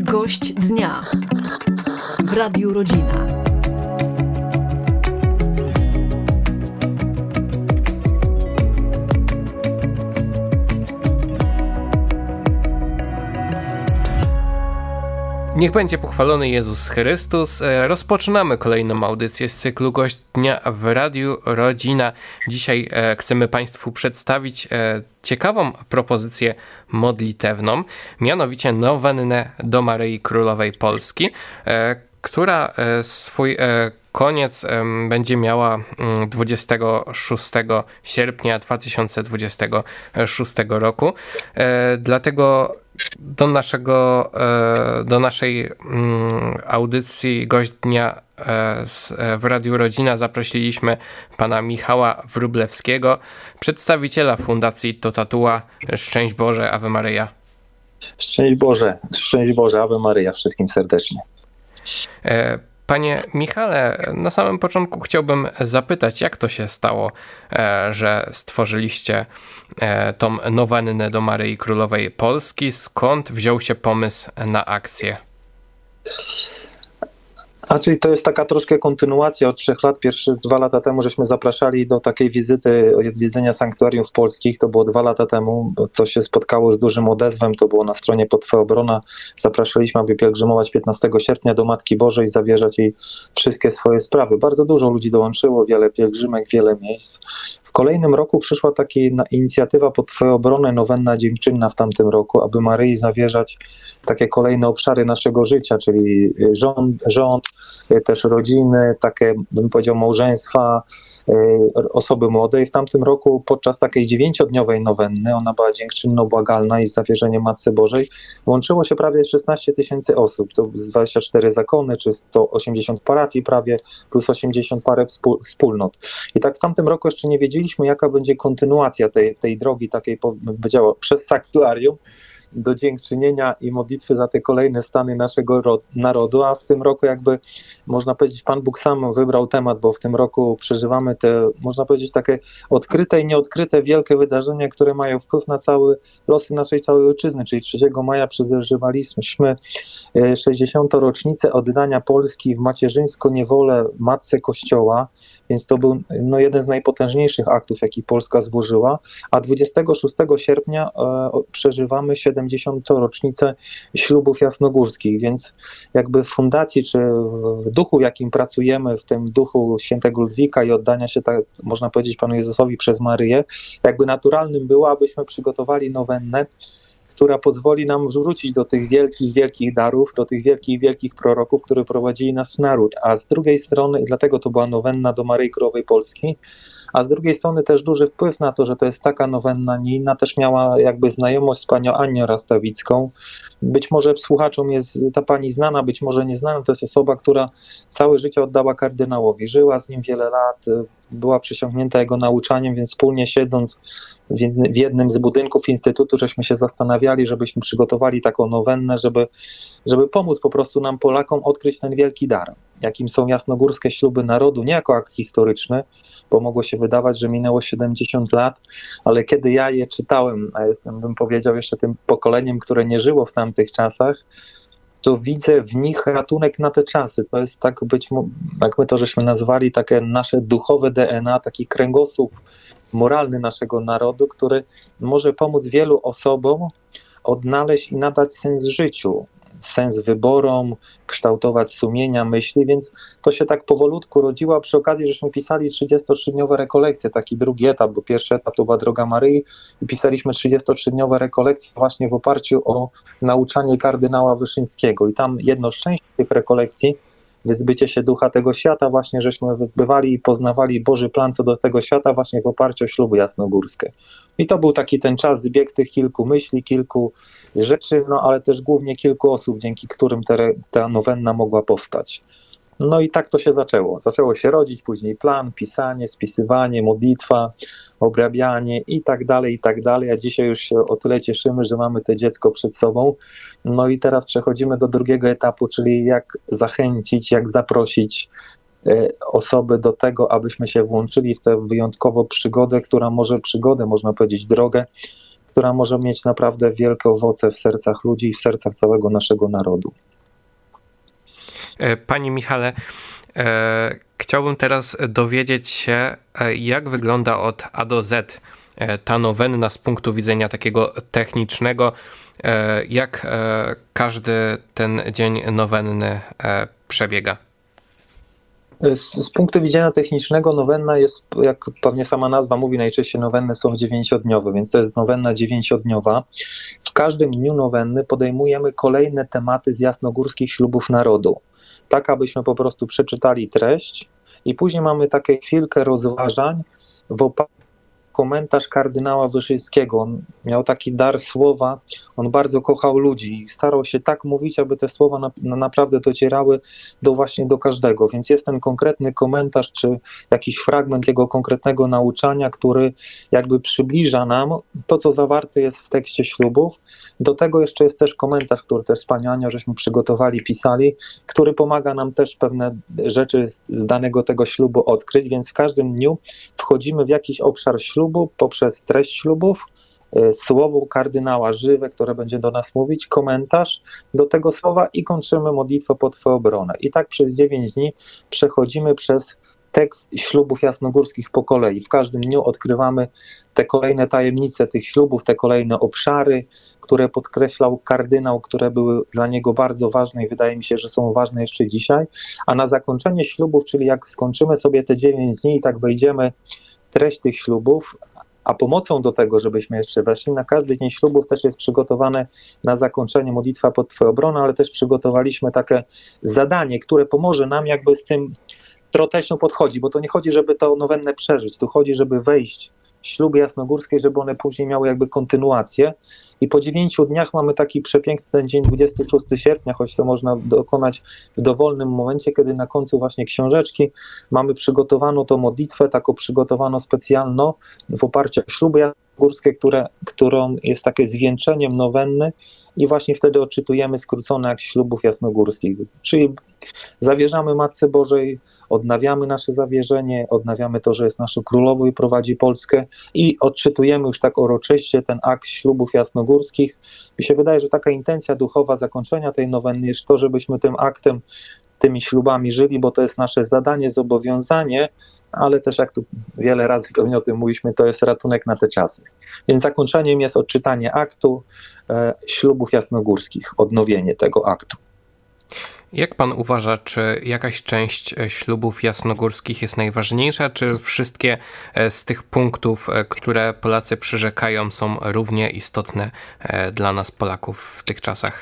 Gość dnia w Radiu Rodzina. Niech będzie pochwalony Jezus Chrystus. Rozpoczynamy kolejną audycję z cyklu Gość Dnia w Radiu Rodzina. Dzisiaj chcemy Państwu przedstawić ciekawą propozycję modlitewną, mianowicie nowennę do Maryi Królowej Polski, która swój koniec będzie miała 26 sierpnia 2026 roku. Dlatego do naszej audycji Gość Dnia w Radiu Rodzina zaprosiliśmy pana Michała Wróblewskiego, przedstawiciela Fundacji Totatua. Szczęść Boże, Ave Maryja. Szczęść Boże, Ave Maryja wszystkim serdecznie. Panie Michale, na samym początku chciałbym zapytać, jak to się stało, że stworzyliście tą nowennę do Maryi Królowej Polski? Skąd wziął się pomysł na akcję? Czyli to jest taka troszkę kontynuacja od 3 lat. Pierwsze 2 lata temu żeśmy zapraszali do takiej wizyty odwiedzenia sanktuariów polskich. To było 2 lata temu, bo to się spotkało z dużym odezwem. To było na stronie Pod Twoja Obrona. Zapraszaliśmy, aby pielgrzymować 15 sierpnia do Matki Bożej i zawierzać jej wszystkie swoje sprawy. Bardzo dużo ludzi dołączyło, wiele pielgrzymek, wiele miejsc. W kolejnym roku przyszła taka inicjatywa Pod Twoją Obronę, nowenna dziękczynna w tamtym roku, aby Maryi zawierzać takie kolejne obszary naszego życia, czyli rząd, też rodziny, takie, bym powiedział, małżeństwa, osoby młode. I w tamtym roku podczas takiej 9-dniowej nowenny, ona była dziękczynno-błagalna i z zawierzeniem Matce Bożej, łączyło się prawie 16 000 osób. To 24 zakony, czy 180 parafii prawie, plus 80 parę wspólnot. I tak w tamtym roku jeszcze nie wiedzieliśmy, jaka będzie kontynuacja tej drogi, takiej, bym powiedział, przez sanktuarium do dziękczynienia i modlitwy za te kolejne stany naszego narodu, a w tym roku jakby, można powiedzieć, Pan Bóg sam wybrał temat, bo w tym roku przeżywamy te, można powiedzieć, takie odkryte i nieodkryte wielkie wydarzenia, które mają wpływ na losy naszej całej ojczyzny, czyli 3 maja przeżywaliśmy 60. rocznicę oddania Polski w macierzyńską niewolę Matce Kościoła, więc to był jeden z najpotężniejszych aktów, jaki Polska złożyła, a 26 sierpnia przeżywamy 70. rocznicę ślubów jasnogórskich, więc jakby w fundacji, czy w duchu, w jakim pracujemy, w tym duchu świętego Ludwika i oddania się, tak można powiedzieć, Panu Jezusowi przez Maryję, jakby naturalnym było, abyśmy przygotowali nowennę, która pozwoli nam wrócić do tych wielkich darów, do tych wielkich proroków, które prowadzili nas naród. A z drugiej strony, i dlatego to była nowenna do Maryi Królowej Polski, a z drugiej strony też duży wpływ na to, że to jest taka nowenna, nie inna, też miała jakby znajomość z panią Annią Rastawicką. Być może słuchaczom jest ta pani znana, być może nieznana. To jest osoba, która całe życie oddała kardynałowi. Żyła z nim wiele lat, była przysiągnięta jego nauczaniem, więc wspólnie siedząc w jednym z budynków Instytutu, żeśmy się zastanawiali, żebyśmy przygotowali taką nowennę, żeby pomóc po prostu nam, Polakom, odkryć ten wielki dar, jakim są jasnogórskie śluby narodu, nie jako akt historyczny, bo mogło się wydawać, że minęło 70 lat, ale kiedy ja je czytałem, a jestem, bym powiedział, jeszcze tym pokoleniem, które nie żyło w tamtych czasach, to widzę w nich ratunek na te czasy. To jest tak jak my to żeśmy nazwali, takie nasze duchowe DNA, taki kręgosłup moralny naszego narodu, który może pomóc wielu osobom odnaleźć i nadać sens życiu, sens wyborom, kształtować sumienia, myśli, więc to się tak powolutku rodziło. Przy okazji żeśmy pisali 33-dniowe rekolekcje, taki drugi etap, bo pierwszy etap to była Droga Maryi i pisaliśmy 33-dniowe rekolekcje właśnie w oparciu o nauczanie kardynała Wyszyńskiego i tam jedno z części tych rekolekcji, wyzbycie się ducha tego świata, właśnie żeśmy wyzbywali i poznawali Boży plan co do tego świata właśnie w oparciu o śluby jasnogórskie. I to był taki ten czas, zbieg tych kilku myśli, kilku rzeczy, ale też głównie kilku osób, dzięki którym ta nowenna mogła powstać. No i tak to się zaczęło. Zaczęło się rodzić, później plan, pisanie, spisywanie, modlitwa, obrabianie i tak dalej, a dzisiaj już się o tyle cieszymy, że mamy to dziecko przed sobą. No i teraz przechodzimy do drugiego etapu, czyli jak zachęcić, jak zaprosić osoby do tego, abyśmy się włączyli w tę wyjątkową przygodę, która może przygodę, można powiedzieć, drogę, która może mieć naprawdę wielkie owoce w sercach ludzi i w sercach całego naszego narodu. Panie Michale, chciałbym teraz dowiedzieć się, jak wygląda od A do Z ta nowenna z punktu widzenia takiego technicznego, jak każdy ten dzień nowenny przebiega. Z punktu widzenia technicznego nowenna jest, jak pewnie sama nazwa mówi, najczęściej nowenny są 9-dniowe, więc to jest nowenna 9-dniowa. W każdym dniu nowenny podejmujemy kolejne tematy z jasnogórskich ślubów narodu, tak abyśmy po prostu przeczytali treść i później mamy takie chwilkę rozważań w oparciu o komentarz kardynała Wyszyńskiego. On miał taki dar słowa, on bardzo kochał ludzi i starał się tak mówić, aby te słowa naprawdę docierały właśnie do każdego, więc jest ten konkretny komentarz, czy jakiś fragment jego konkretnego nauczania, który jakby przybliża nam to, co zawarte jest w tekście ślubów. Do tego jeszcze jest też komentarz, który też z Panią Anią żeśmy przygotowali, pisali, który pomaga nam też pewne rzeczy z danego tego ślubu odkryć, więc w każdym dniu wchodzimy w jakiś obszar ślubu poprzez treść ślubów, słowo kardynała żywe, które będzie do nas mówić, komentarz do tego słowa i kończymy modlitwę pod Twoją obronę. I tak przez 9 dni przechodzimy przez tekst ślubów jasnogórskich po kolei. W każdym dniu odkrywamy te kolejne tajemnice tych ślubów, te kolejne obszary, które podkreślał kardynał, które były dla niego bardzo ważne i wydaje mi się, że są ważne jeszcze dzisiaj. A na zakończenie ślubów, czyli jak skończymy sobie te 9 dni i tak wejdziemy w treść tych ślubów, a pomocą do tego, żebyśmy jeszcze weszli, na każdy dzień ślubów też jest przygotowane na zakończenie modlitwa pod Twoją obronę, ale też przygotowaliśmy takie zadanie, które pomoże nam jakby z tym trotecznie podchodzi, bo to nie chodzi, żeby to nowennę przeżyć, tu chodzi, żeby wejść w śluby jasnogórskie, żeby one później miały jakby kontynuację. I po 9 dniach mamy taki przepiękny ten dzień 26 sierpnia, choć to można dokonać w dowolnym momencie, kiedy na końcu właśnie książeczki mamy przygotowaną tą modlitwę, taką przygotowaną specjalną w oparciu o śluby jasnogórskie, którą jest takie zwieńczeniem nowenny i właśnie wtedy odczytujemy skrócone akt ślubów jasnogórskich. Czyli zawierzamy Matce Bożej, odnawiamy nasze zawierzenie, odnawiamy to, że jest naszą królową i prowadzi Polskę i odczytujemy już tak uroczyście ten akt ślubów jasnogórskich. Mi się wydaje, że taka intencja duchowa zakończenia tej nowenny jest to, żebyśmy tym aktem, tymi ślubami żyli, bo to jest nasze zadanie, zobowiązanie, ale też jak tu wiele razy pewnie o tym mówiliśmy, to jest ratunek na te czasy. Więc zakończeniem jest odczytanie aktu ślubów jasnogórskich, odnowienie tego aktu. Jak pan uważa, czy jakaś część ślubów jasnogórskich jest najważniejsza, czy wszystkie z tych punktów, które Polacy przyrzekają, są równie istotne dla nas Polaków w tych czasach?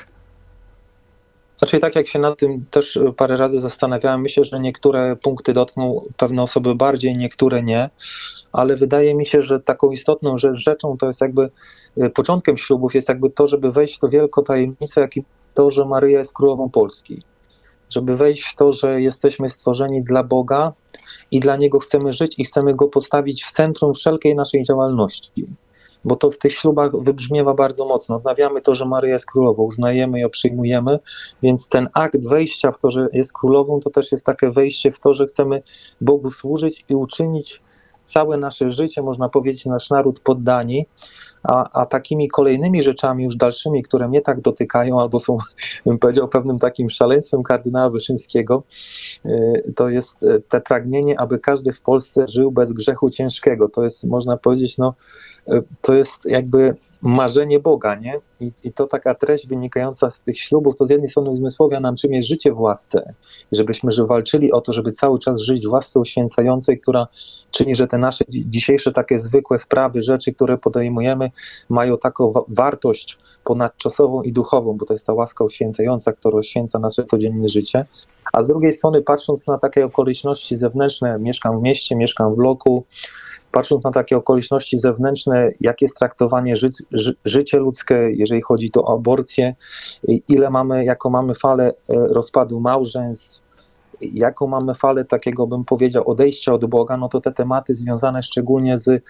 Znaczy tak jak się nad tym też parę razy zastanawiałem, myślę, że niektóre punkty dotkną pewne osoby bardziej, niektóre nie, ale wydaje mi się, że taką istotną rzeczą to jest jakby początkiem ślubów jest jakby to, żeby wejść w to wielką tajemnicę, jak i to, że Maryja jest królową Polski. Żeby wejść w to, że jesteśmy stworzeni dla Boga i dla Niego chcemy żyć i chcemy Go postawić w centrum wszelkiej naszej działalności. Bo to w tych ślubach wybrzmiewa bardzo mocno. Odnawiamy to, że Maryja jest królową, uznajemy ją, przyjmujemy, więc ten akt wejścia w to, że jest królową, to też jest takie wejście w to, że chcemy Bogu służyć i uczynić całe nasze życie, można powiedzieć, nasz naród poddani, a takimi kolejnymi rzeczami już dalszymi, które mnie tak dotykają, albo są, bym powiedział, pewnym takim szaleństwem kardynała Wyszyńskiego, to jest te pragnienie, aby każdy w Polsce żył bez grzechu ciężkiego. To jest, można powiedzieć, to jest jakby marzenie Boga, nie? I to taka treść wynikająca z tych ślubów, to z jednej strony uzmysławia nam, czym jest życie w łasce, żebyśmy walczyli o to, żeby cały czas żyć w łasce uświęcającej, która czyni, że te nasze dzisiejsze takie zwykłe sprawy, rzeczy, które podejmujemy, mają taką wartość ponadczasową i duchową, bo to jest ta łaska uświęcająca, która oświęca nasze codzienne życie. A z drugiej strony, patrząc na takie okoliczności zewnętrzne, mieszkam w mieście, mieszkam w bloku, patrząc na takie okoliczności zewnętrzne, jak jest traktowanie życie ludzkie, jeżeli chodzi tu o aborcję, jaką mamy falę rozpadu małżeństw, jaką mamy falę takiego, bym powiedział, odejścia od Boga, no to te tematy związane szczególnie z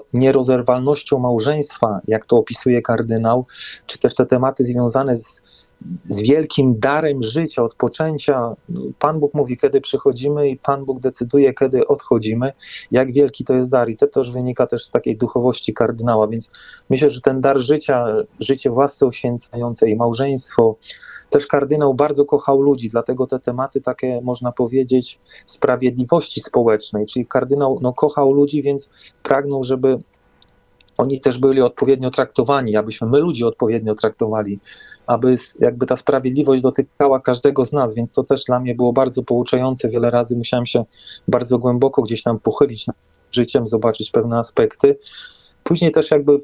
nierozerwalnością małżeństwa, jak to opisuje kardynał, czy też te tematy związane z z wielkim darem życia, od poczęcia. Pan Bóg mówi, kiedy przychodzimy i Pan Bóg decyduje, kiedy odchodzimy. Jak wielki to jest dar i to też wynika też z takiej duchowości kardynała, więc myślę, że ten dar życia, życie w łasce uświęcającej, małżeństwo, też kardynał bardzo kochał ludzi, dlatego te tematy takie, można powiedzieć, sprawiedliwości społecznej, czyli kardynał kochał ludzi, więc pragnął, żeby oni też byli odpowiednio traktowani, abyśmy my ludzi odpowiednio traktowali, aby jakby ta sprawiedliwość dotykała każdego z nas, więc to też dla mnie było bardzo pouczające. Wiele razy musiałem się bardzo głęboko gdzieś tam pochylić nad życiem, zobaczyć pewne aspekty. Później też jakby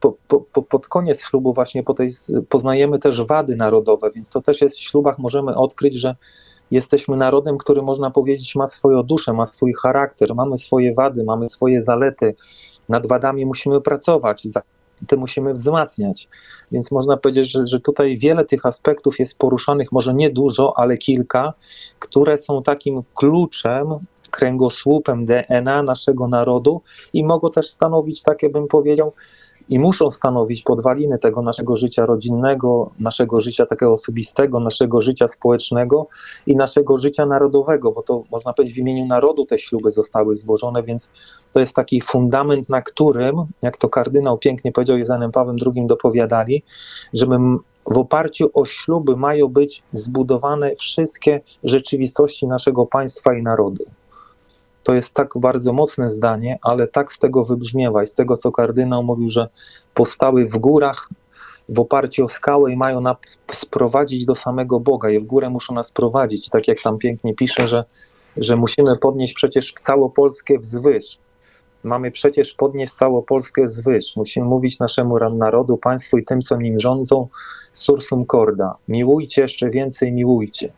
pod koniec ślubu właśnie poznajemy też wady narodowe, więc to też jest w ślubach możemy odkryć, że jesteśmy narodem, który można powiedzieć ma swoją duszę, ma swój charakter, mamy swoje wady, mamy swoje zalety. Nad wadami musimy pracować, te musimy wzmacniać. Więc można powiedzieć, że tutaj wiele tych aspektów jest poruszanych, może nie dużo, ale kilka, które są takim kluczem, kręgosłupem DNA naszego narodu i mogą też stanowić, takie bym powiedział, i muszą stanowić podwaliny tego naszego życia rodzinnego, naszego życia takiego osobistego, naszego życia społecznego i naszego życia narodowego, bo to można powiedzieć w imieniu narodu te śluby zostały złożone, więc to jest taki fundament, na którym, jak to kardynał pięknie powiedział, z Janem Pawłem II dopowiadali, żeby w oparciu o śluby mają być zbudowane wszystkie rzeczywistości naszego państwa i narodu. To jest tak bardzo mocne zdanie, ale tak z tego wybrzmiewa i z tego, co kardynał mówił, że powstały w górach w oparciu o skałę i mają nas sprowadzić do samego Boga i w górę muszą nas prowadzić. I tak jak tam pięknie pisze, że musimy podnieść przecież całą Polskę wzwyż. Mamy przecież podnieść całą Polskę wzwyż. Musimy mówić naszemu narodu, państwu i tym, co nim rządzą, sursum corda. Miłujcie, jeszcze więcej miłujcie.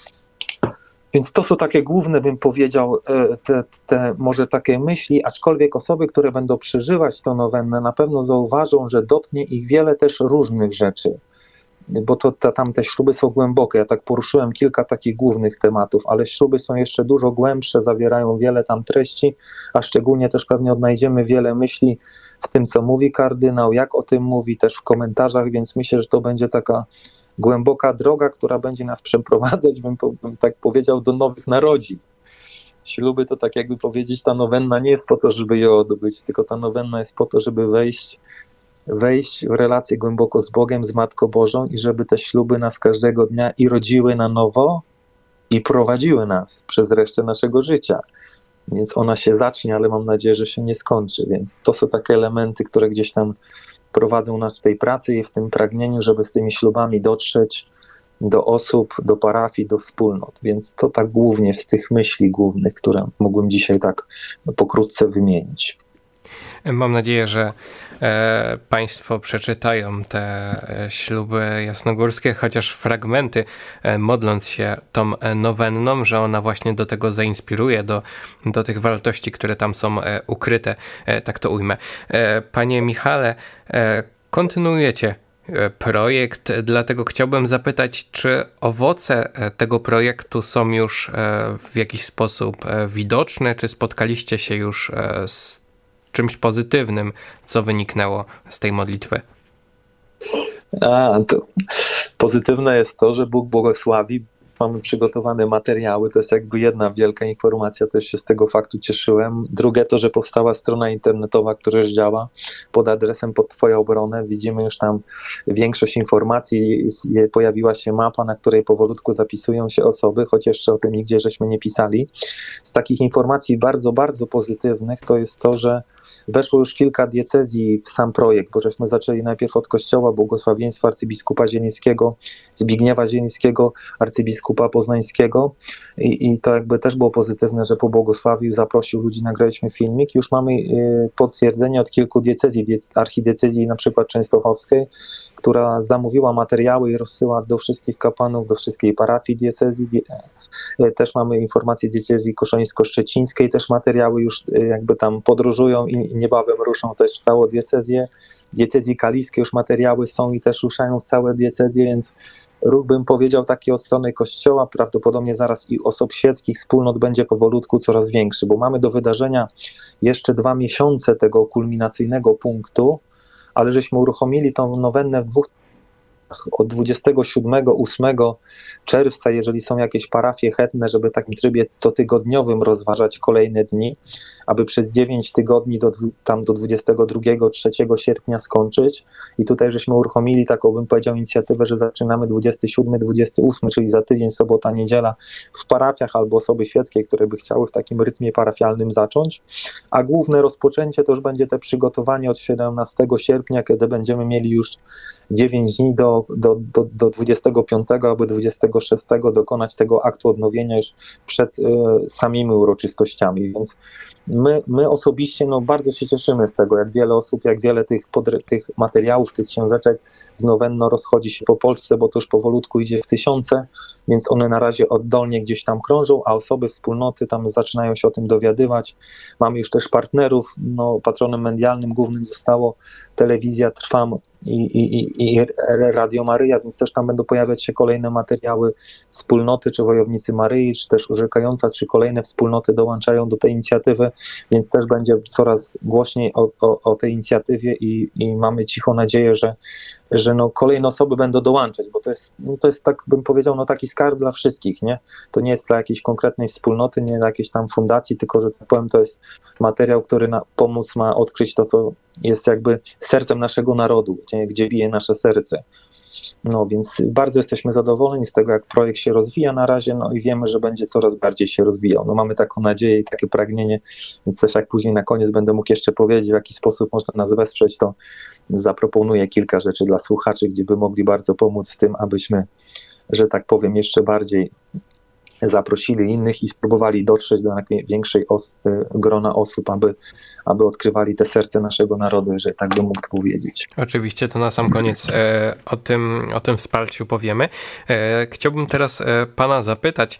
Więc to są takie główne, bym powiedział, te może takie myśli, aczkolwiek osoby, które będą przeżywać tę nowennę, na pewno zauważą, że dotknie ich wiele też różnych rzeczy, bo tam te śluby są głębokie. Ja tak poruszyłem kilka takich głównych tematów, ale śluby są jeszcze dużo głębsze, zawierają wiele tam treści, a szczególnie też pewnie odnajdziemy wiele myśli w tym, co mówi kardynał, jak o tym mówi też w komentarzach, więc myślę, że to będzie taka głęboka droga, która będzie nas przeprowadzać, bym tak powiedział, do nowych narodzin. Śluby to tak jakby powiedzieć, ta nowenna nie jest po to, żeby je odbyć, tylko ta nowenna jest po to, żeby wejść w relację głęboko z Bogiem, z Matką Bożą i żeby te śluby nas każdego dnia i rodziły na nowo i prowadziły nas przez resztę naszego życia. Więc ona się zacznie, ale mam nadzieję, że się nie skończy. Więc to są takie elementy, które gdzieś tam prowadzą nas w tej pracy i w tym pragnieniu, żeby z tymi ślubami dotrzeć do osób, do parafii, do wspólnot. Więc to tak głównie z tych myśli głównych, które mógłbym dzisiaj tak pokrótce wymienić. Mam nadzieję, że Państwo przeczytają te śluby jasnogórskie, chociaż fragmenty, modląc się tą nowenną, że ona właśnie do tego zainspiruje, do tych wartości, które tam są ukryte, tak to ujmę. Panie Michale, kontynuujecie projekt, dlatego chciałbym zapytać, czy owoce tego projektu są już w jakiś sposób widoczne, czy spotkaliście się już z czymś pozytywnym, co wyniknęło z tej modlitwy? To pozytywne jest to, że Bóg błogosławi. Mamy przygotowane materiały, to jest jakby jedna wielka informacja, też się z tego faktu cieszyłem. Drugie to, że powstała strona internetowa, która już działa pod adresem Pod Twoją obronę. Widzimy już tam większość informacji, pojawiła się mapa, na której powolutku zapisują się osoby, choć jeszcze o tym nigdzie żeśmy nie pisali. Z takich informacji bardzo, bardzo pozytywnych to jest to, że weszło już kilka diecezji w sam projekt, bo żeśmy zaczęli najpierw od Kościoła, błogosławieństwa arcybiskupa zielińskiego, Zbigniewa Zielińskiego, arcybiskupa poznańskiego i to jakby też było pozytywne, że pobłogosławił, zaprosił ludzi, nagraliśmy filmik. Już mamy potwierdzenie od kilku diecezji, archidiecezji na przykład częstochowskiej, która zamówiła materiały i rozsyła do wszystkich kapłanów, do wszystkiej parafii diecezji. Też mamy informacje diecezji koszońsko-szczecińskiej, też materiały już jakby tam podróżują i niebawem ruszą też całą diecezję. Diecezji kaliskie już materiały są i też ruszają całe diecezje, więc ruch, bym powiedział, taki od strony Kościoła, prawdopodobnie zaraz i osób świeckich, wspólnot będzie powolutku coraz większy, bo mamy do wydarzenia jeszcze 2 miesiące tego kulminacyjnego punktu, ale żeśmy uruchomili tą nowennę w 2 od 27-8 czerwca, jeżeli są jakieś parafie chętne, żeby w takim trybie cotygodniowym rozważać kolejne dni, aby przez 9 tygodni do 22-3 sierpnia skończyć. I tutaj żeśmy uruchomili taką, bym powiedział, inicjatywę, że zaczynamy 27-28, czyli za tydzień, sobota, niedziela w parafiach albo osoby świeckie, które by chciały w takim rytmie parafialnym zacząć. A główne rozpoczęcie to już będzie te przygotowanie od 17 sierpnia, kiedy będziemy mieli już 9 dni do 25 albo 26 dokonać tego aktu odnowienia już przed samymi uroczystościami. Więc my osobiście bardzo się cieszymy z tego, jak wiele osób, jak wiele tych materiałów, tych książeczek z nowenno rozchodzi się po Polsce, bo to już powolutku idzie w tysiące, więc one na razie oddolnie gdzieś tam krążą, a osoby, wspólnoty tam zaczynają się o tym dowiadywać. Mamy już też partnerów, patronem medialnym głównym zostało telewizja Trwam i Radio Maryja, więc też tam będą pojawiać się kolejne materiały wspólnoty, czy Wojownicy Maryi, czy też Urzekająca, czy kolejne wspólnoty dołączają do tej inicjatywy, więc też będzie coraz głośniej o tej inicjatywie i mamy cichą nadzieję, że kolejne osoby będą dołączać, bo to jest tak bym powiedział, taki skarb dla wszystkich, nie? To nie jest dla jakiejś konkretnej wspólnoty, nie dla jakiejś tam fundacji, tylko, że tak powiem, to jest materiał, który pomóc ma odkryć to, co jest jakby sercem naszego narodu, gdzie bije nasze serce. Więc bardzo jesteśmy zadowoleni z tego, jak projekt się rozwija na razie, i wiemy, że będzie coraz bardziej się rozwijał. Mamy taką nadzieję i takie pragnienie, więc też jak później na koniec będę mógł jeszcze powiedzieć, w jaki sposób można nas wesprzeć, to zaproponuję kilka rzeczy dla słuchaczy, gdzie by mogli bardzo pomóc w tym, abyśmy, że tak powiem, jeszcze bardziej zaprosili innych i spróbowali dotrzeć do większej grona osób, aby odkrywali te serce naszego narodu, że tak bym mógł powiedzieć. Oczywiście, to na sam koniec o tym wsparciu powiemy. Chciałbym teraz pana zapytać,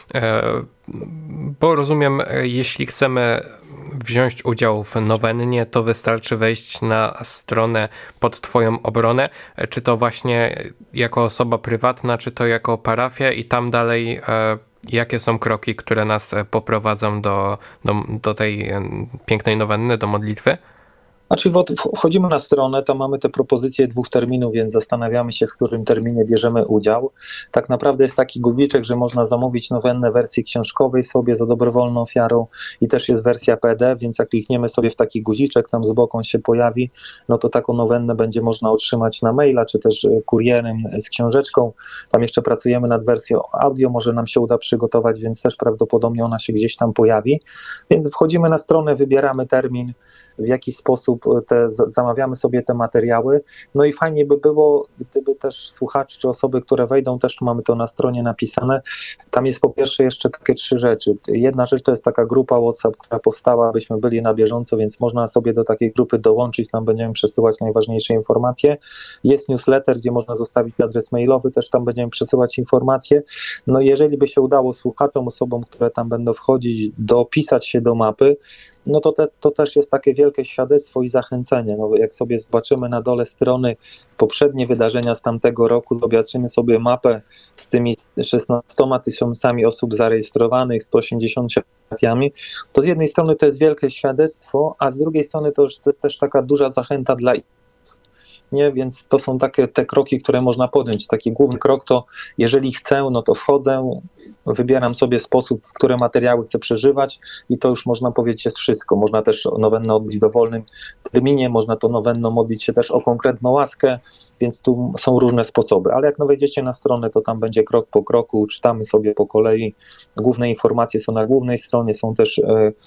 bo rozumiem, jeśli chcemy wziąć udział w nowennie, to wystarczy wejść na stronę Pod Twoją obronę, czy to właśnie jako osoba prywatna, czy to jako parafia i tam dalej jakie są kroki, które nas poprowadzą do tej pięknej nowenny, do modlitwy? Znaczy wchodzimy na stronę, tam mamy te propozycje 2 terminów, więc zastanawiamy się, w którym terminie bierzemy udział. Tak naprawdę jest taki guziczek, że można zamówić nowennę wersji książkowej sobie za dobrowolną ofiarą i też jest wersja PDF, więc jak klikniemy sobie w taki guziczek, tam z boku on się pojawi, to taką nowennę będzie można otrzymać na maila, czy też kurierem z książeczką. Tam jeszcze pracujemy nad wersją audio, może nam się uda przygotować, więc też prawdopodobnie ona się gdzieś tam pojawi. Więc wchodzimy na stronę, wybieramy termin, w jaki sposób zamawiamy sobie te materiały. I fajnie by było, gdyby też słuchacze czy osoby, które wejdą, też mamy to na stronie napisane. Tam jest po pierwsze jeszcze takie 3 rzeczy. Jedna rzecz to jest taka grupa WhatsApp, która powstała, abyśmy byli na bieżąco, więc można sobie do takiej grupy dołączyć, tam będziemy przesyłać najważniejsze informacje. Jest newsletter, gdzie można zostawić adres mailowy, też tam będziemy przesyłać informacje. Jeżeli by się udało słuchaczom, osobom, które tam będą wchodzić, dopisać się do mapy, to też jest takie wielkie świadectwo i zachęcenie. Jak sobie zobaczymy na dole strony poprzednie wydarzenia z tamtego roku, zobaczymy sobie mapę z tymi 16 tysiącami osób zarejestrowanych, 180 parafiami, to z jednej strony to jest wielkie świadectwo, a z drugiej strony to jest też taka duża zachęta dla innych. Więc to są takie te kroki, które można podjąć. Taki główny krok to, jeżeli chcę, to wchodzę, wybieram sobie sposób, w które materiały chcę przeżywać i to już można powiedzieć jest wszystko. Można też nowennę odbyć w dowolnym terminie, można to nowenną modlić się też o konkretną łaskę, więc tu są różne sposoby. Ale jak wejdziecie na stronę, to tam będzie krok po kroku, czytamy sobie po kolei. Główne informacje są na głównej stronie, są też,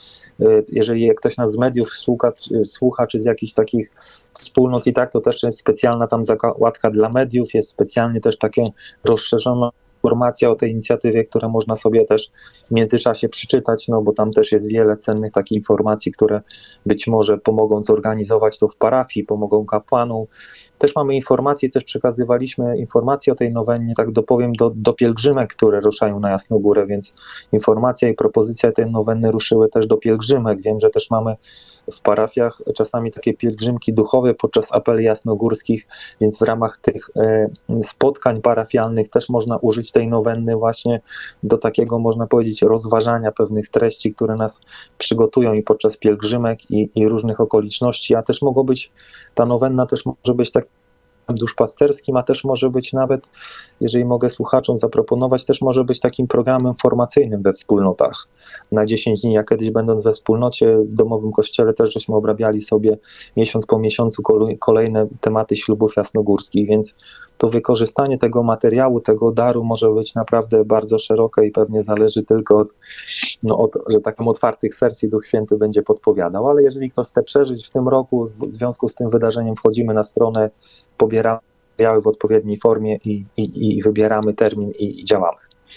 jeżeli ktoś nas z mediów słucha czy z jakichś takich wspólnot i tak, to też jest specjalna tam zakładka dla mediów, jest specjalnie też takie rozszerzona informacja o tej inicjatywie, które można sobie też w międzyczasie przeczytać, bo tam też jest wiele cennych takich informacji, które być może pomogą zorganizować to w parafii, pomogą kapłanom. Też mamy informacje, też przekazywaliśmy informacje o tej nowennie, tak dopowiem, do pielgrzymek, które ruszają na Jasną Górę, więc informacja i propozycja tej nowenny ruszyły też do pielgrzymek. Wiem, że też mamy w parafiach czasami takie pielgrzymki duchowe podczas apeli jasnogórskich, więc w ramach tych spotkań parafialnych też można użyć tej nowenny właśnie do takiego, można powiedzieć, rozważania pewnych treści, które nas przygotują i podczas pielgrzymek i różnych okoliczności, a też ta nowenna też może być tak duszpasterskim, a też może być nawet, jeżeli mogę słuchaczom zaproponować, też może być takim programem formacyjnym we wspólnotach. Na 10 dni, ja kiedyś będąc we wspólnocie w domowym kościele też żeśmy obrabiali sobie miesiąc po miesiącu kolejne tematy ślubów jasnogórskich, więc to wykorzystanie tego materiału, tego daru może być naprawdę bardzo szerokie i pewnie zależy tylko od że tak powiem, otwartych serc i Duch Święty będzie podpowiadał, ale jeżeli ktoś chce przeżyć w tym roku, w związku z tym wydarzeniem wchodzimy na stronę, pobieramy materiały w odpowiedniej formie i wybieramy termin i działamy.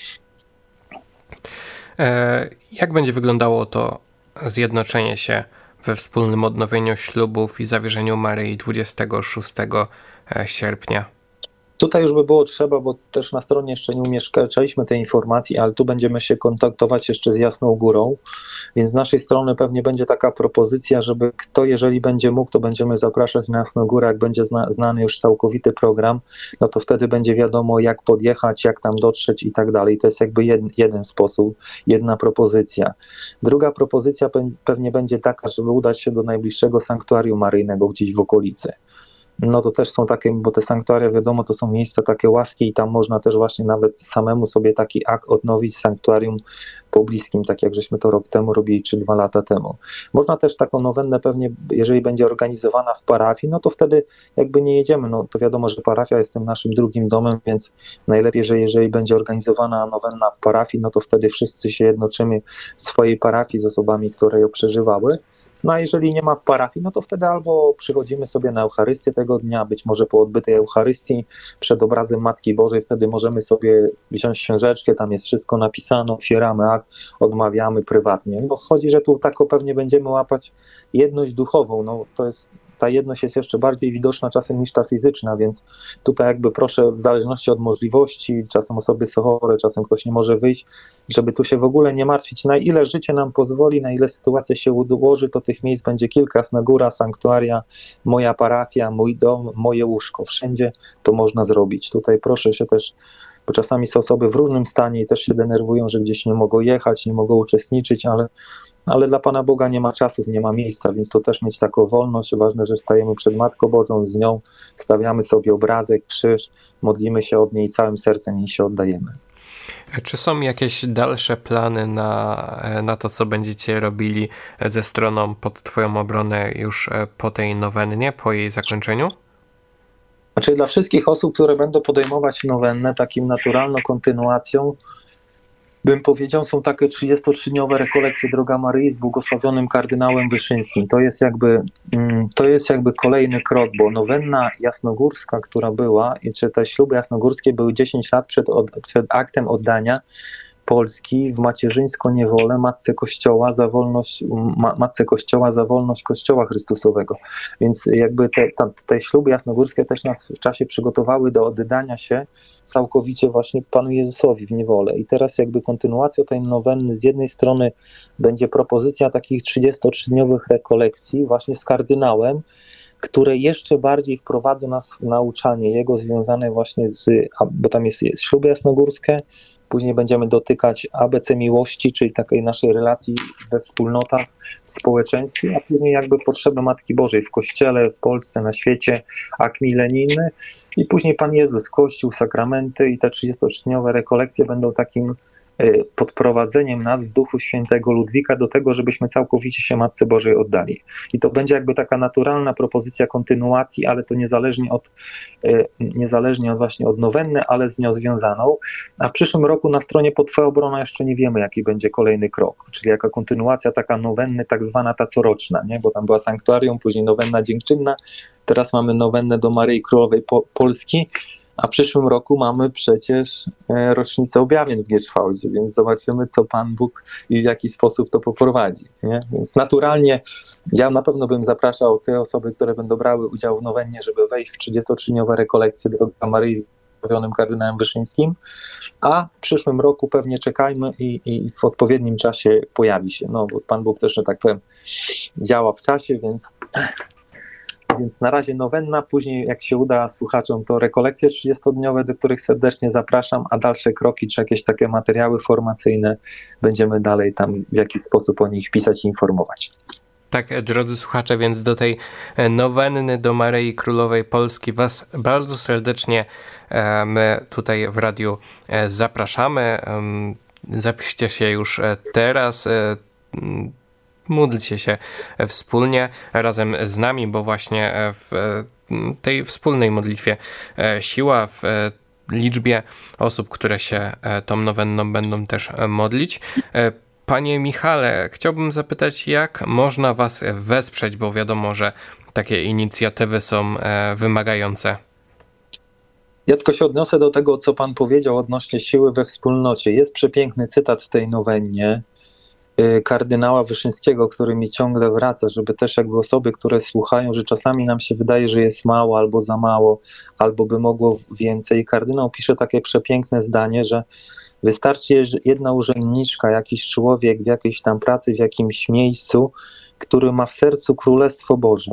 Jak będzie wyglądało to zjednoczenie się we wspólnym odnowieniu ślubów i zawierzeniu Maryi 26 sierpnia? Tutaj już by było trzeba, bo też na stronie jeszcze nie umieszczaliśmy tej informacji, ale tu będziemy się kontaktować jeszcze z Jasną Górą, więc z naszej strony pewnie będzie taka propozycja, żeby kto, jeżeli będzie mógł, to będziemy zapraszać na Jasną Górę, jak będzie znany już całkowity program, no to wtedy będzie wiadomo, jak podjechać, jak tam dotrzeć i tak dalej. To jest jakby jeden sposób, jedna propozycja. Druga propozycja pewnie będzie taka, żeby udać się do najbliższego sanktuarium maryjnego gdzieś w okolicy. No to też są takie, bo te sanktuaria, wiadomo, to są miejsca takie łaskie i tam można też właśnie nawet samemu sobie taki akt odnowić sanktuarium pobliskim, tak jak żeśmy to rok temu robili, czy 2 lata temu. Można też taką nowennę pewnie, jeżeli będzie organizowana w parafii, no to wtedy jakby nie jedziemy, no to wiadomo, że parafia jest tym naszym drugim domem, więc najlepiej, że jeżeli będzie organizowana nowenna w parafii, no to wtedy wszyscy się jednoczymy w swojej parafii z osobami, które ją przeżywały. No a jeżeli nie ma w parafii, no to wtedy albo przychodzimy sobie na Eucharystię tego dnia, być może po odbytej Eucharystii przed obrazem Matki Bożej, wtedy możemy sobie wziąć książeczkę, tam jest wszystko napisane, otwieramy akt, odmawiamy prywatnie. No chodzi, że tu tak pewnie będziemy łapać jedność duchową, no to jest, ta jedność jest jeszcze bardziej widoczna czasem niż ta fizyczna, więc tutaj jakby proszę w zależności od możliwości, czasem osoby są chore, czasem ktoś nie może wyjść, żeby tu się w ogóle nie martwić, na ile życie nam pozwoli, na ile sytuacja się ułoży, to tych miejsc będzie kilka, Jasna Góra, sanktuaria, moja parafia, mój dom, moje łóżko, wszędzie to można zrobić. Tutaj proszę się też, bo czasami są osoby w różnym stanie i też się denerwują, że gdzieś nie mogą jechać, nie mogą uczestniczyć, ale dla Pana Boga nie ma czasów, nie ma miejsca, więc to też mieć taką wolność. Ważne, że stajemy przed Matką Bożą, z nią stawiamy sobie obrazek, krzyż, modlimy się od niej całym sercem i się oddajemy. Czy są jakieś dalsze plany na to, co będziecie robili ze stroną pod Twoją obronę już po tej nowennie, po jej zakończeniu? Znaczy dla wszystkich osób, które będą podejmować nowennę, takim naturalną kontynuacją, bym powiedział, są takie 33-dniowe rekolekcje Droga Maryi z błogosławionym kardynałem Wyszyńskim. To jest jakby kolejny krok, bo nowenna jasnogórska, która była, czy te śluby jasnogórskie były 10 lat przed aktem oddania Polski w macierzyńską niewolę Matce Kościoła za wolność Kościoła Chrystusowego. Więc jakby te śluby jasnogórskie też nas w czasie przygotowały do oddania się całkowicie właśnie Panu Jezusowi w niewolę. I teraz jakby kontynuacją tej nowenny z jednej strony będzie propozycja takich 33-dniowych rekolekcji właśnie z kardynałem, które jeszcze bardziej wprowadzą nas w nauczanie jego związane właśnie bo tam jest śluby jasnogórskie, później będziemy dotykać ABC miłości, czyli takiej naszej relacji we wspólnotach, w społeczeństwie, a później jakby potrzeby Matki Bożej w Kościele, w Polsce, na świecie, akt milenijny i później Pan Jezus, Kościół, sakramenty i te 33-dniowe rekolekcje będą takim podprowadzeniem nas w Duchu Świętego Ludwika do tego, żebyśmy całkowicie się Matce Bożej oddali. I to będzie jakby taka naturalna propozycja kontynuacji, ale to niezależnie od nowenny, ale z nią związaną. A w przyszłym roku na stronie Pod Twoją obroną jeszcze nie wiemy, jaki będzie kolejny krok, czyli jaka kontynuacja taka nowenny, tak zwana ta coroczna, nie? Bo tam była sanktuarium, później nowenna dziękczynna, teraz mamy nowennę do Maryi Królowej Polski, a w przyszłym roku mamy przecież rocznicę objawień w Gierszwałdzie, więc zobaczymy, co Pan Bóg i w jaki sposób to poprowadzi. Nie? Więc naturalnie ja na pewno bym zapraszał te osoby, które będą brały udział w nowennie, żeby wejść w 33-dniowe rekolekcje Droga Maryi z błogosławionym kardynałem Wyszyńskim, a w przyszłym roku pewnie czekajmy i w odpowiednim czasie pojawi się. No bo Pan Bóg też, że tak powiem, działa w czasie, więc na razie nowenna, później jak się uda słuchaczom, to rekolekcje 30-dniowe, do których serdecznie zapraszam, a dalsze kroki, czy jakieś takie materiały formacyjne będziemy dalej tam w jakiś sposób o nich pisać i informować. Tak, drodzy słuchacze, więc do tej nowenny do Maryi Królowej Polski was bardzo serdecznie my tutaj w radiu zapraszamy. Zapiszcie się już teraz, módlcie się wspólnie razem z nami, bo właśnie w tej wspólnej modlitwie siła, w liczbie osób, które się tą nowenną będą też modlić. Panie Michale, chciałbym zapytać, jak można was wesprzeć, bo wiadomo, że takie inicjatywy są wymagające. Ja tylko się odniosę do tego, co pan powiedział odnośnie siły we wspólnocie. Jest przepiękny cytat w tej nowennie kardynała Wyszyńskiego, który mi ciągle wraca, żeby też jakby osoby, które słuchają, że czasami nam się wydaje, że jest mało albo za mało, albo by mogło więcej. Kardynał pisze takie przepiękne zdanie, że wystarczy jedna urzędniczka, jakiś człowiek w jakiejś tam pracy, w jakimś miejscu, który ma w sercu Królestwo Boże.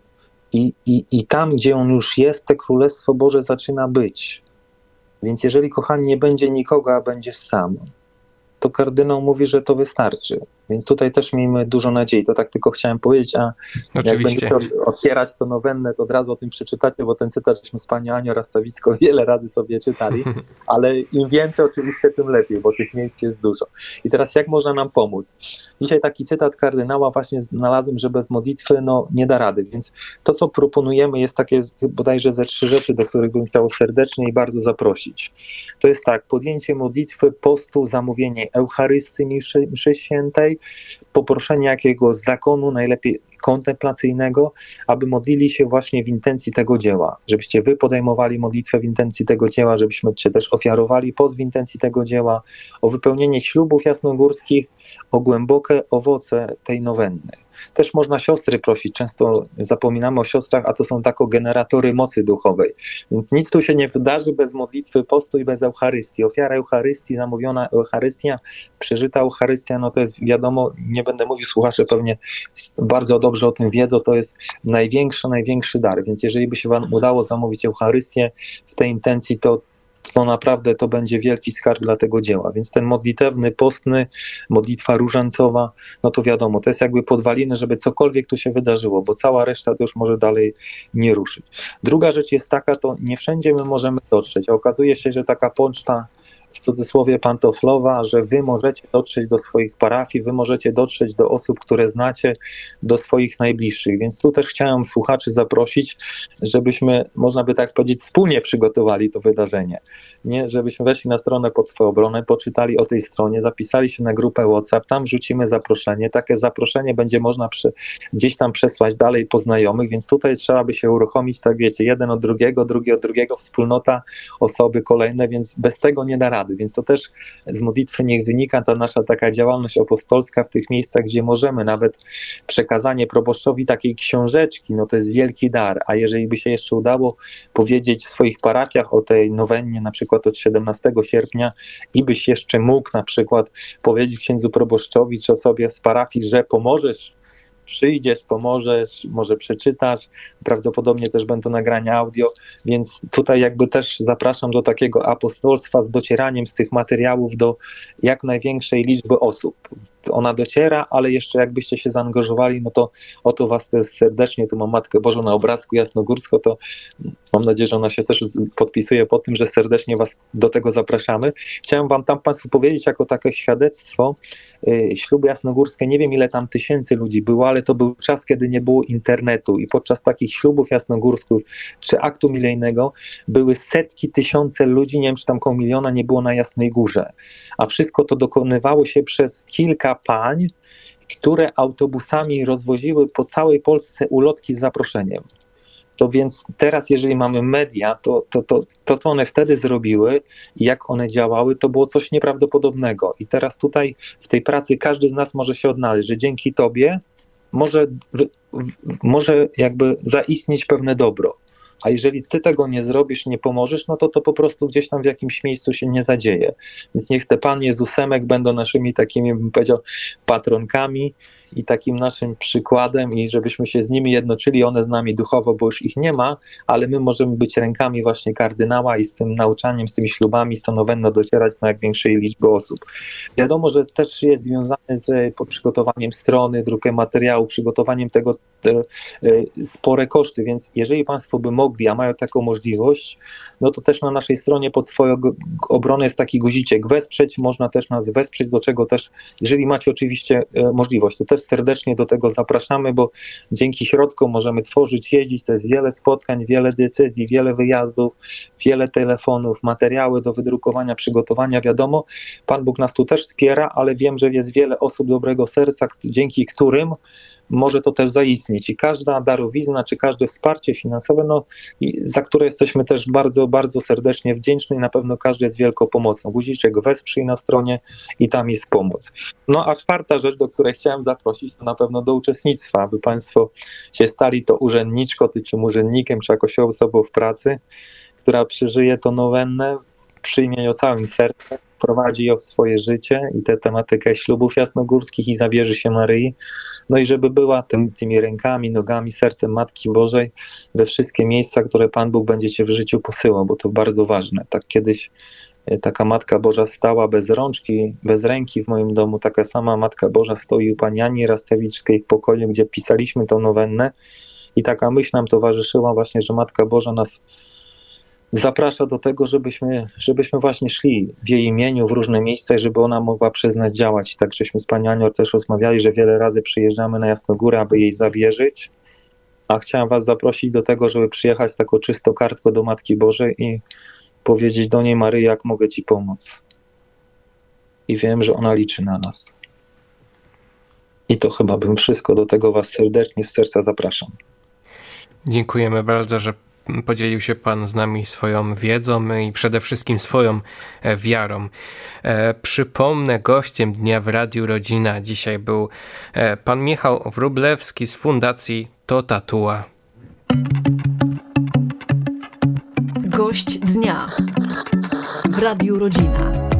I tam, gdzie on już jest, to Królestwo Boże zaczyna być. Więc jeżeli, kochani, nie będzie nikogo, a będziesz sam, to kardynał mówi, że to wystarczy. Więc tutaj też miejmy dużo nadziei. To tak tylko chciałem powiedzieć, a oczywiście. Jak będziecie otwierać to nowennę, to od razu o tym przeczytacie, bo ten cytat żeśmy z panią Anią Rastawicką wiele razy sobie czytali, ale im więcej oczywiście, tym lepiej, bo tych miejsc jest dużo. I teraz jak można nam pomóc? Dzisiaj taki cytat kardynała właśnie znalazłem, że bez modlitwy nie da rady, więc to, co proponujemy, jest takie bodajże ze 3 rzeczy, do których bym chciał serdecznie i bardzo zaprosić. To jest tak, podjęcie modlitwy, postu, zamówienie Eucharystii, mszy świętej, poproszenie jakiegoś zakonu, najlepiej kontemplacyjnego, aby modlili się właśnie w intencji tego dzieła, żebyście wy podejmowali modlitwę w intencji tego dzieła, żebyśmy cię też ofiarowali post w intencji tego dzieła, o wypełnienie ślubów jasnogórskich, o głębokie owoce tej nowenny. Też można siostry prosić, często zapominamy o siostrach, a to są tako generatory mocy duchowej, więc nic tu się nie wydarzy bez modlitwy, postu i bez Eucharystii. Ofiara Eucharystii, zamówiona Eucharystia, przeżyta Eucharystia, to jest wiadomo, nie będę mówił, słuchacze pewnie bardzo dobrze o tym wiedzą, to jest największy dar, więc jeżeli by się wam udało zamówić Eucharystię w tej intencji, to naprawdę to będzie wielki skarb dla tego dzieła. Więc ten modlitewny, postny, modlitwa różańcowa, to wiadomo, to jest jakby podwaliny, żeby cokolwiek tu się wydarzyło, bo cała reszta to już może dalej nie ruszyć. Druga rzecz jest taka, to nie wszędzie my możemy dotrzeć. Okazuje się, że taka poczta, w cudzysłowie pantoflowa, że wy możecie dotrzeć do swoich parafii, wy możecie dotrzeć do osób, które znacie, do swoich najbliższych. Więc tu też chciałem słuchaczy zaprosić, żebyśmy, można by tak powiedzieć, wspólnie przygotowali to wydarzenie. Nie, żebyśmy weszli na stronę Pod Swoją Obronę, poczytali o tej stronie, zapisali się na grupę WhatsApp, tam wrzucimy zaproszenie. Takie zaproszenie będzie można gdzieś tam przesłać dalej po znajomych, więc tutaj trzeba by się uruchomić, tak wiecie, jeden od drugiego, drugi od drugiego, wspólnota, osoby kolejne, więc bez tego nie da rady. Więc to też z modlitwy niech wynika ta nasza taka działalność apostolska w tych miejscach, gdzie możemy, nawet przekazanie proboszczowi takiej książeczki, to jest wielki dar, a jeżeli by się jeszcze udało powiedzieć w swoich parafiach o tej nowennie, na przykład od 17 sierpnia i byś jeszcze mógł na przykład powiedzieć księdzu proboszczowi czy osobie z parafii, że pomożesz, przyjdziesz, pomożesz, może przeczytasz, prawdopodobnie też będą nagrania audio, więc tutaj jakby też zapraszam do takiego apostolstwa z docieraniem z tych materiałów do jak największej liczby osób. Ona dociera, ale jeszcze jakbyście się zaangażowali, to o to was też serdecznie, tu mam Matkę Bożą na obrazku jasnogórską, to mam nadzieję, że ona się też podpisuje po tym, że serdecznie was do tego zapraszamy. Chciałem wam tam państwu powiedzieć jako takie świadectwo, śluby jasnogórskie, nie wiem ile tam tysięcy ludzi było, ale to był czas, kiedy nie było internetu i podczas takich ślubów jasnogórskich czy aktu milenijnego były setki, tysiące ludzi, nie wiem czy tam koło miliona nie było na Jasnej Górze, a wszystko to dokonywało się przez kilka pań, które autobusami rozwoziły po całej Polsce ulotki z zaproszeniem. To więc teraz, jeżeli mamy media, to co one wtedy zrobiły i jak one działały, to było coś nieprawdopodobnego. I teraz tutaj w tej pracy każdy z nas może się odnaleźć, że dzięki tobie może jakby zaistnieć pewne dobro. A jeżeli ty tego nie zrobisz, nie pomożesz, to po prostu gdzieś tam w jakimś miejscu się nie zadzieje. Więc niech te Pan Jezusemek będą naszymi takimi, bym powiedział, patronkami i takim naszym przykładem i żebyśmy się z nimi jednoczyli, one z nami duchowo, bo już ich nie ma, ale my możemy być rękami właśnie kardynała i z tym nauczaniem, z tymi ślubami, z tą nowenną docierać do jak większej liczby osób. Wiadomo, że też jest związane z przygotowaniem strony, drukiem materiału, przygotowaniem tego spore koszty, więc jeżeli Państwo by mogli, a mają taką możliwość, no to też na naszej stronie pod swoją obronę jest taki guziczek wesprzeć, można też nas wesprzeć, do czego też, jeżeli macie oczywiście możliwość, to też serdecznie do tego zapraszamy, bo dzięki środkom możemy tworzyć, jeździć, to jest wiele spotkań, wiele decyzji, wiele wyjazdów, wiele telefonów, materiały do wydrukowania, przygotowania, wiadomo, Pan Bóg nas tu też wspiera, ale wiem, że jest wiele osób dobrego serca, dzięki którym może to też zaistnieć i każda darowizna, czy każde wsparcie finansowe, no, za które jesteśmy też bardzo, bardzo serdecznie wdzięczni, na pewno każdy jest wielką pomocą. Guziczek wesprzyj na stronie i tam jest pomoc. No a czwarta rzecz, do której chciałem zaprosić, to na pewno do uczestnictwa, aby Państwo się stali to urzędniczką, czy urzędnikiem, czy jakąś osobą w pracy, która przeżyje to nowennę, przyjmie ją całym sercem, prowadzi ją w swoje życie i tę tematykę ślubów jasnogórskich i zabierze się Maryi, no i żeby była tymi rękami, nogami, sercem Matki Bożej we wszystkie miejsca, które Pan Bóg będzie Cię w życiu posyłał, bo to bardzo ważne. Tak kiedyś taka Matka Boża stała bez rączki, bez ręki w moim domu, taka sama Matka Boża stoi u pani Ani Rastewickiej w pokoju, gdzie pisaliśmy tą nowennę i taka myśl nam towarzyszyła właśnie, że Matka Boża nas zaprasza do tego, żebyśmy właśnie szli w jej imieniu w różne miejsca i żeby ona mogła przez nas działać. I tak żeśmy z Panią Anią też rozmawiali, że wiele razy przyjeżdżamy na Jasnogórę, aby jej zawierzyć, a chciałem Was zaprosić do tego, żeby przyjechać z taką czystą kartką do Matki Bożej i powiedzieć do niej: Maryjo, jak mogę Ci pomóc? I wiem, że ona liczy na nas. I to chyba bym wszystko. Do tego Was serdecznie z serca zapraszam. Dziękujemy bardzo, że podzielił się Pan z nami swoją wiedzą i przede wszystkim swoją wiarą. Przypomnę, gościem dnia w Radiu Rodzina dzisiaj był Pan Michał Wróblewski z Fundacji To Tatua. Gość dnia w Radiu Rodzina.